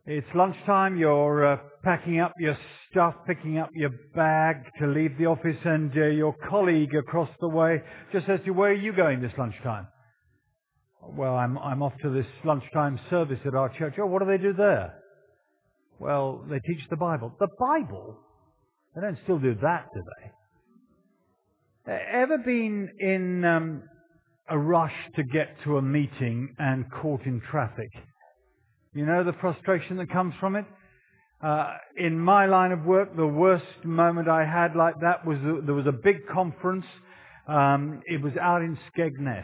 It's lunchtime, you're packing up your stuff, picking up your bag to leave the office, and your colleague across the way just says to you, "Where are you going this lunchtime?" "Well, I'm off to this lunchtime service at our church." "Oh, what do they do there?" "Well, they teach the Bible." "The Bible? They don't still do that, do they?" Ever been in a rush to get to a meeting and caught in traffic? You know the frustration that comes from it? In my line of work, the worst moment I had like that was there was a big conference. It was out in Skegness.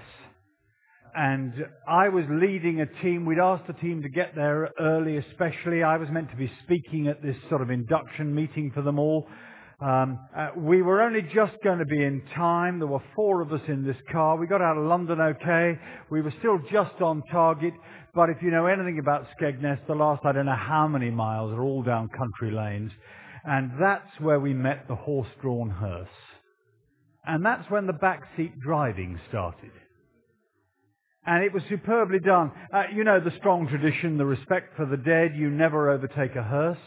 And I was leading a team. We'd asked the team to get there early, especially. I was meant to be speaking at this sort of induction meeting for them all. We were only just going to be in time. There were 4 of us in this car. We got out of London okay. We were still just on target. But if you know anything about Skegness, the last I don't know how many miles are all down country lanes. And that's where we met the horse-drawn hearse. And that's when the backseat driving started. And it was superbly done. You know the strong tradition, the respect for the dead, you never overtake a hearse.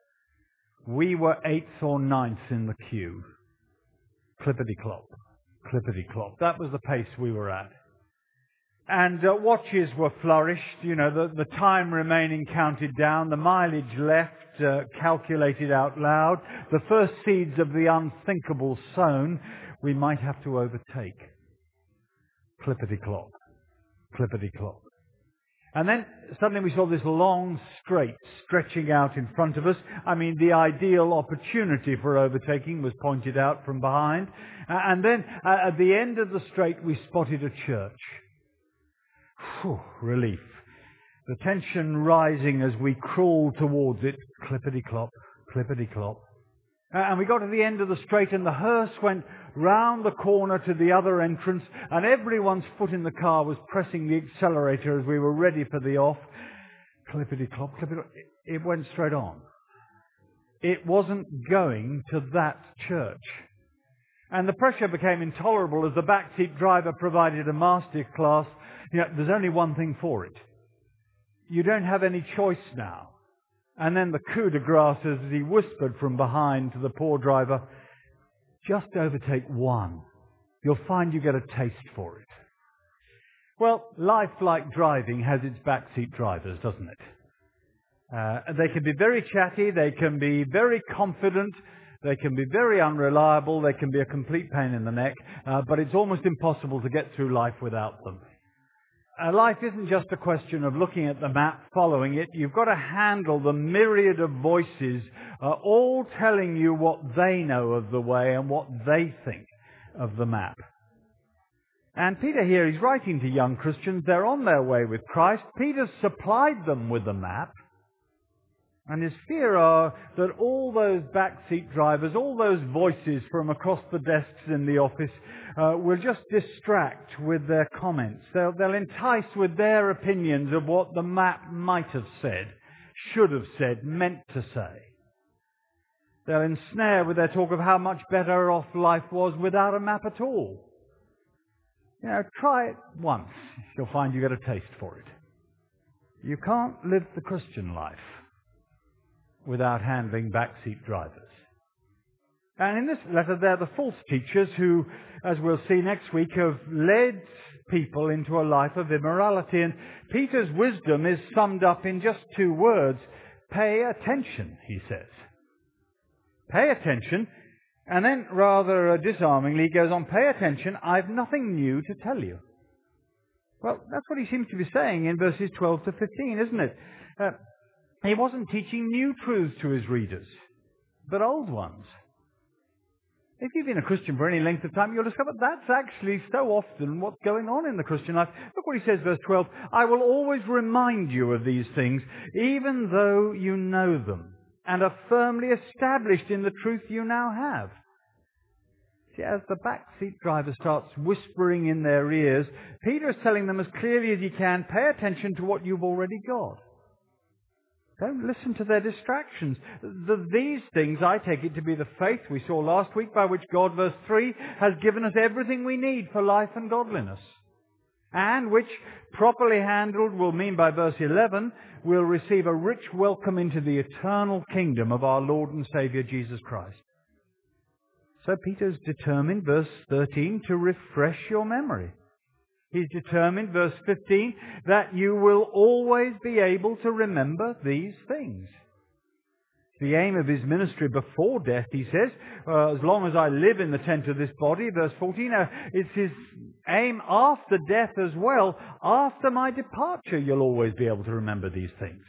We were 8th or 9th in the queue. Clippity-clop, clippity-clop. That was the pace we were at. And watches were flourished, you know, the time remaining counted down, the mileage left calculated out loud, the first seeds of the unthinkable sown. We might have to overtake. Clippity-clop, clippity-clop. And then suddenly we saw this long straight stretching out in front of us. I mean, the ideal opportunity for overtaking was pointed out from behind. And then at the end of the straight we spotted a church. Whew, relief. The tension rising as we crawled towards it. Clippity-clop, clippity-clop. And we got to the end of the straight and the hearse went round the corner to the other entrance, and everyone's foot in the car was pressing the accelerator as we were ready for the off. Clippity-clop, clippity-clop. It went straight on. It wasn't going to that church. And the pressure became intolerable as the backseat driver provided a master class. You know, there's only one thing for it. You don't have any choice now. And then the coup de grace as he whispered from behind to the poor driver, "Just overtake one. You'll find you get a taste for it." Well, life, like driving, has its backseat drivers, doesn't it? They can be very chatty, they can be very confident, they can be very unreliable, they can be a complete pain in the neck, but it's almost impossible to get through life without them. Life isn't just a question of looking at the map, following it. You've got to handle the myriad of voices, all telling you what they know of the way and what they think of the map. And Peter here, he's writing to young Christians. They're on their way with Christ. Peter's supplied them with the map. And his fear are that all those backseat drivers, all those voices from across the desks in the office will just distract with their comments. They'll entice with their opinions of what the map might have said, should have said, meant to say. They'll ensnare with their talk of how much better off life was without a map at all. You know, try it once. You'll find you get a taste for it. You can't live the Christian life without handling backseat drivers. And in this letter, they're the false teachers who, as we'll see next week, have led people into a life of immorality. And Peter's wisdom is summed up in just 2 words. Pay attention, he says. Pay attention. And then, rather disarmingly, he goes on, pay attention, I've nothing new to tell you. Well, that's what he seems to be saying in verses 12 to 15, isn't it? He wasn't teaching new truths to his readers, but old ones. If you've been a Christian for any length of time, you'll discover that's actually so often what's going on in the Christian life. Look what he says, verse 12. I will always remind you of these things, even though you know them, and are firmly established in the truth you now have. See, as the backseat driver starts whispering in their ears, Peter is telling them as clearly as he can, pay attention to what you've already got. Don't listen to their distractions. These things, I take it to be the faith we saw last week, by which God, verse 3, has given us everything we need for life and godliness. and which, properly handled, will mean by verse 11, will receive a rich welcome into the eternal kingdom of our Lord and Saviour Jesus Christ. So Peter's determined, verse 13, to refresh your memory. He's determined, verse 15, that you will always be able to remember these things. The aim of his ministry before death, he says, as long as I live in the tent of this body, verse 14, it's his aim after death as well. After my departure, you'll always be able to remember these things.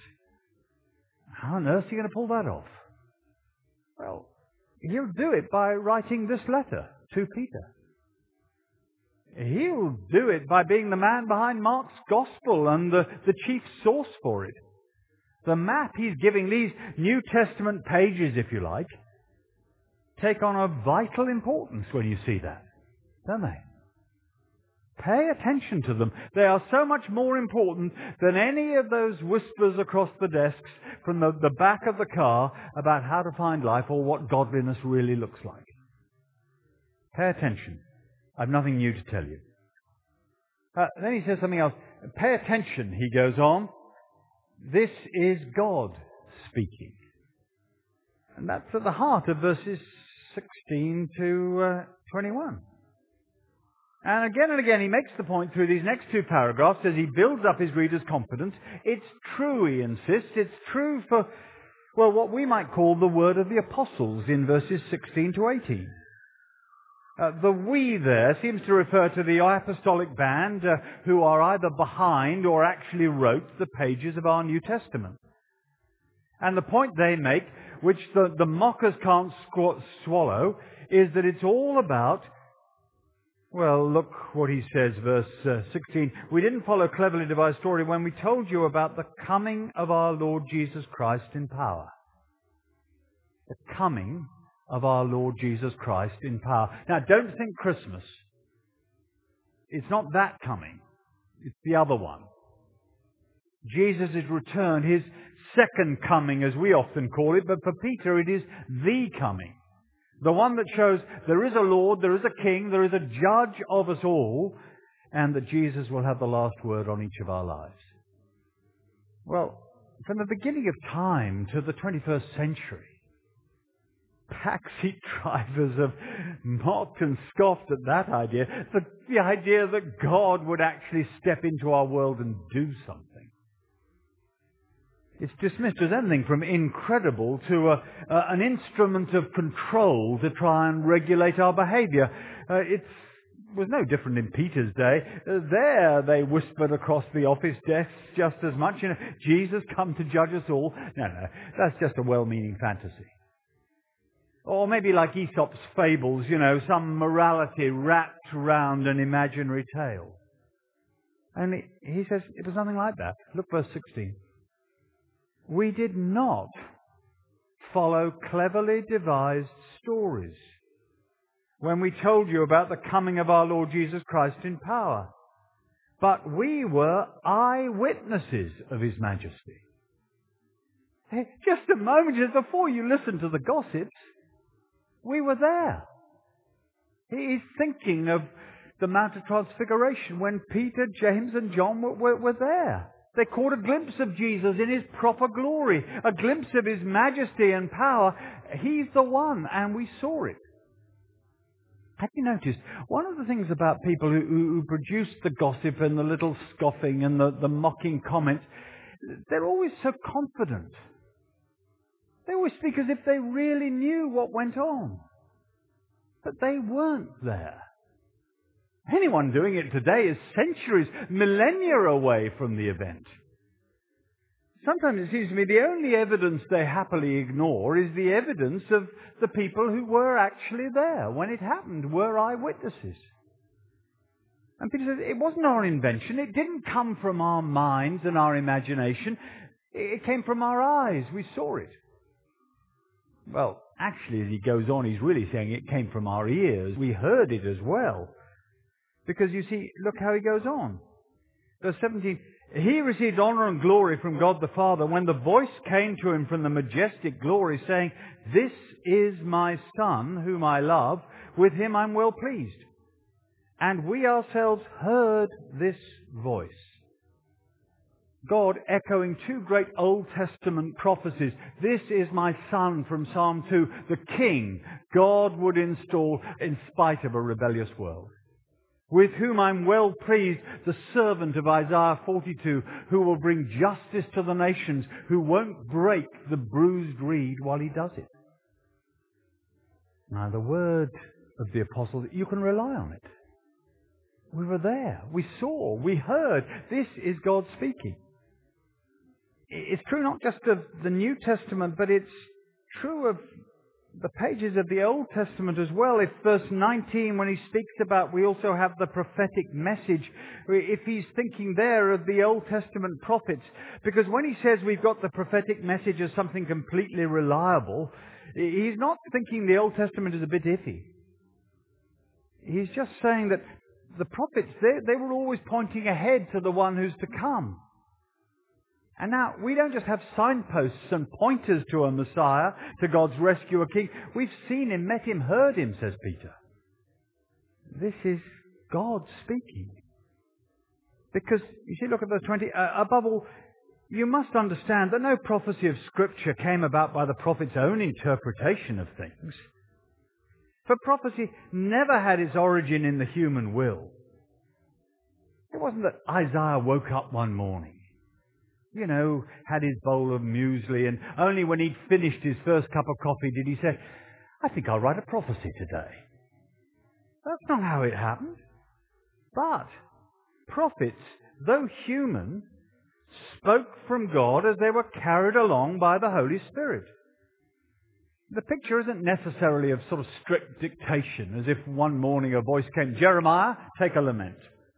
How on earth are you going to pull that off? Well, he'll do it by writing this letter to Peter. He'll do it by being the man behind Mark's Gospel and the chief source for it. The map he's giving, these New Testament pages, if you like, take on a vital importance when you see that, don't they? Pay attention to them. They are so much more important than any of those whispers across the desks from the back of the car about how to find life or what godliness really looks like. Pay attention. I've nothing new to tell you. Then he says something else. Pay attention, he goes on. This is God speaking. And that's at the heart of verses 16 to 21. And again, he makes the point through these next two paragraphs as he builds up his readers' confidence. It's true, he insists. It's true for, well, what we might call the word of the apostles in verses 16 to 18. The we there seems to refer to the apostolic band who are either behind or actually wrote the pages of our New Testament. And the point they make, which the mockers can't swallow, is that it's all about, well, look what he says, verse 16. We didn't follow cleverly devised story when we told you about the coming of our Lord Jesus Christ in power. The coming of our Lord Jesus Christ in power. Now, don't think Christmas. It's not that coming. It's the other one. Jesus' return, his second coming, as we often call it, but for Peter it is the coming. The one that shows there is a Lord, there is a King, there is a judge of us all, and that Jesus will have the last word on each of our lives. Well, from the beginning of time to the 21st century, backseat drivers have mocked and scoffed at that idea, the idea that God would actually step into our world and do something. It's dismissed as anything from incredible to an instrument of control to try and regulate our behavior. It was no different in Peter's day. There they whispered across the office desks just as much. Jesus come to judge us all. No, that's just a well-meaning fantasy. Or maybe like Aesop's fables, some morality wrapped around an imaginary tale. And he says it was nothing like that. Look, verse 16. We did not follow cleverly devised stories when we told you about the coming of our Lord Jesus Christ in power, but we were eyewitnesses of His majesty. Hey, just a moment, just before you listen to the gossips, we were there. He's thinking of the Mount of Transfiguration when Peter, James and John were there. They caught a glimpse of Jesus in His proper glory, a glimpse of His majesty and power. He's the one, and we saw it. Have you noticed, one of the things about people who produce the gossip and the little scoffing and the mocking comments, they're always so confident. They always speak as if they really knew what went on. But they weren't there. Anyone doing it today is centuries, millennia away from the event. Sometimes it seems to me the only evidence they happily ignore is the evidence of the people who were actually there when it happened, were eyewitnesses. And Peter says it wasn't our invention. It didn't come from our minds and our imagination. It came from our eyes. We saw it. Well, actually, as he goes on, he's really saying it came from our ears. We heard it as well. Because you see, look how he goes on. Verse 17, He received honor and glory from God the Father when the voice came to Him from the majestic glory saying, This is my Son whom I love, with Him I'm well pleased. And we ourselves heard this voice. God echoing two great Old Testament prophecies. This is my Son from Psalm 2, the King God would install in spite of a rebellious world. With whom I'm well pleased, the servant of Isaiah 42, who will bring justice to the nations, who won't break the bruised reed while he does it. Now the word of the apostle, you can rely on it. We were there, we saw, we heard. This is God speaking. It's true not just of the New Testament, but it's true of the pages of the Old Testament as well. If verse 19, when he speaks about we also have the prophetic message, if he's thinking there of the Old Testament prophets, because when he says we've got the prophetic message as something completely reliable, he's not thinking the Old Testament is a bit iffy. He's just saying that the prophets, they were always pointing ahead to the one who's to come. And now, we don't just have signposts and pointers to a Messiah, to God's rescuer King. We've seen him, met him, heard him, says Peter. This is God speaking. Because, you see, look at verse 20. Above all, you must understand that no prophecy of Scripture came about by the prophet's own interpretation of things. For prophecy never had its origin in the human will. It wasn't that Isaiah woke up one morning, had his bowl of muesli, and only when he'd finished his first cup of coffee did he say, I think I'll write a prophecy today. That's not how it happened. But prophets, though human, spoke from God as they were carried along by the Holy Spirit. The picture isn't necessarily of sort of strict dictation, as if one morning a voice came, Jeremiah, take a lament.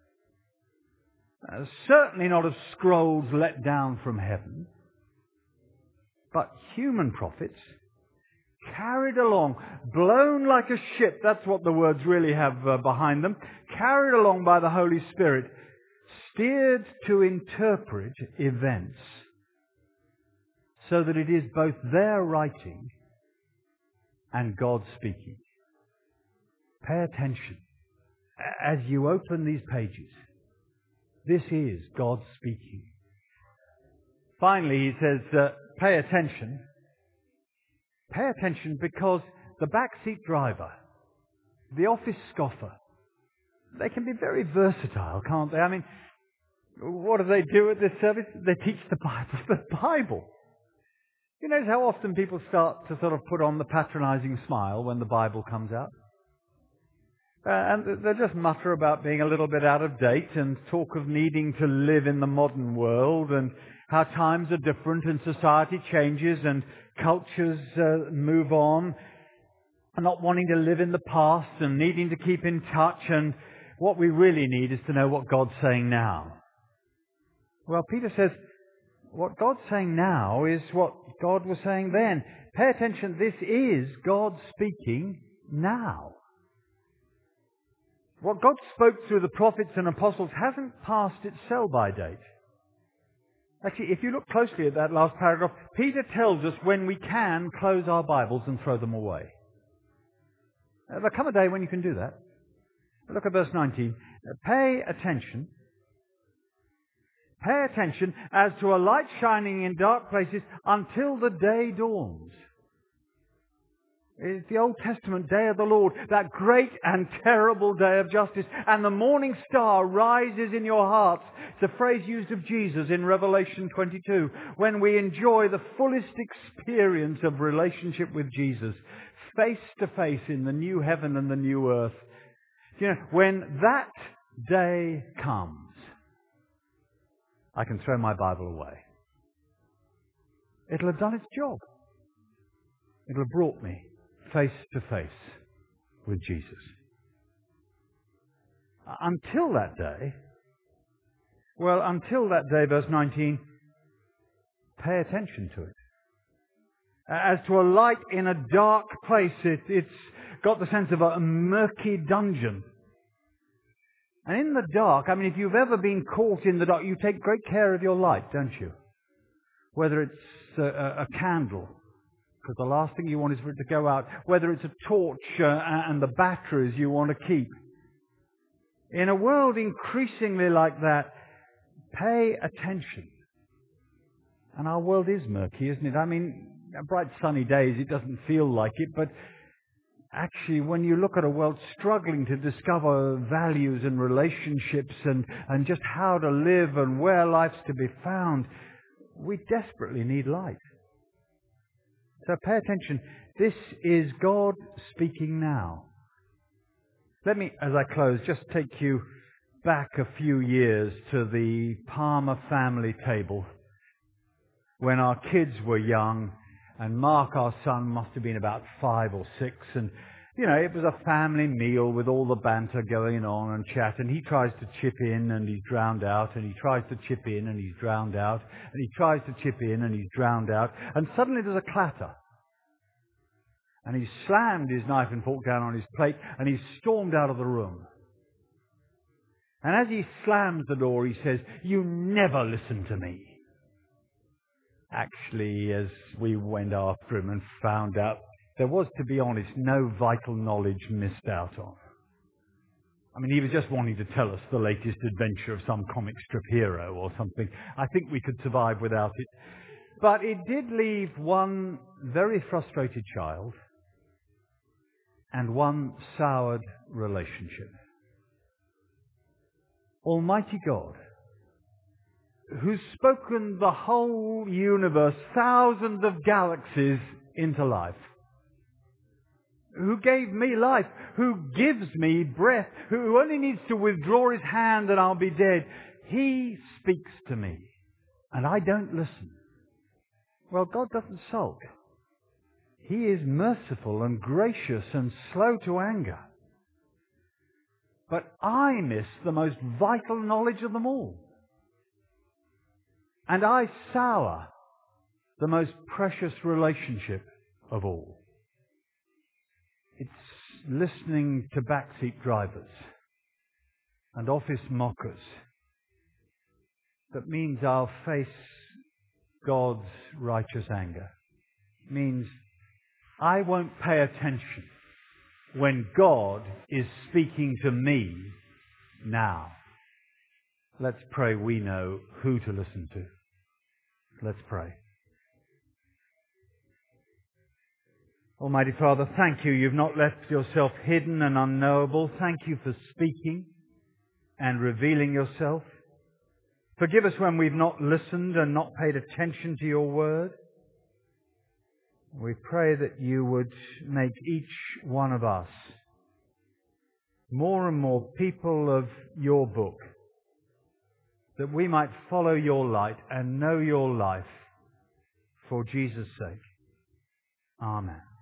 Certainly not of scrolls let down from heaven, but human prophets carried along, blown like a ship, that's what the words really have behind them, carried along by the Holy Spirit, steered to interpret events, so that it is both their writing and God speaking. Pay attention as you open these pages. This is God speaking. Finally, he says, pay attention. Pay attention because the backseat driver, the office scoffer, they can be very versatile, can't they? I mean, what do they do at this service? They teach the Bible. The Bible. You notice how often people start to sort of put on the patronizing smile when the Bible comes out? And they just mutter about being a little bit out of date and talk of needing to live in the modern world and how times are different and society changes and cultures move on and not wanting to live in the past and needing to keep in touch, and what we really need is to know what God's saying now. Well, Peter says what God's saying now is what God was saying then. Pay attention, this is God speaking now. What God spoke through the prophets and apostles hasn't passed its sell-by date. Actually, if you look closely at that last paragraph, Peter tells us when we can close our Bibles and throw them away. There'll come a day when you can do that. Look at verse 19. Pay attention. Pay attention as to a light shining in dark places until the day dawns. It's the Old Testament day of the Lord, that great and terrible day of justice. And the morning star rises in your hearts. It's a phrase used of Jesus in Revelation 22, when we enjoy the fullest experience of relationship with Jesus, face to face in the new heaven and the new earth. When that day comes, I can throw my Bible away. It'll have done its job. It'll have brought me face to face with Jesus. Until that day, verse 19, pay attention to it. As to a light in a dark place, it's got the sense of a murky dungeon. And in the dark, I mean, if you've ever been caught in the dark, you take great care of your light, don't you? Whether it's a candle, because the last thing you want is for it to go out. Whether it's a torch and the batteries you want to keep. In a world increasingly like that, pay attention. And our world is murky, isn't it? I mean, bright sunny days, it doesn't feel like it, but actually, when you look at a world struggling to discover values and relationships and just how to live and where life's to be found, we desperately need light. So pay attention. This is God speaking now. Let me, as I close, just take you back a few years to the Palmer family table when our kids were young, and Mark, our son, must have been about 5 or 6, and it was a family meal with all the banter going on and chat, and he tries to chip in and he's drowned out, and he tries to chip in and he's drowned out, and he tries to chip in and he's drowned out, and suddenly there's a clatter. And he slammed his knife and fork down on his plate, and he stormed out of the room. And as he slams the door, he says, "You never listen to me." Actually, as we went after him and found out, there was, to be honest, no vital knowledge missed out on. I mean, he was just wanting to tell us the latest adventure of some comic strip hero or something. I think we could survive without it. But it did leave one very frustrated child and one soured relationship. Almighty God, who's spoken the whole universe, thousands of galaxies into life, who gave me life, who gives me breath, who only needs to withdraw his hand and I'll be dead, he speaks to me and I don't listen. Well, God doesn't sulk. He is merciful and gracious and slow to anger. But I miss the most vital knowledge of them all. And I sour the most precious relationship of all. It's listening to backseat drivers and office mockers that means I'll face God's righteous anger. It means I won't pay attention when God is speaking to me now. Let's pray we know who to listen to. Let's pray. Almighty Father, thank you. You've not left yourself hidden and unknowable. Thank you for speaking and revealing yourself. Forgive us when we've not listened and not paid attention to your word. We pray that you would make each one of us more and more people of your book, that we might follow your light and know your life for Jesus' sake. Amen.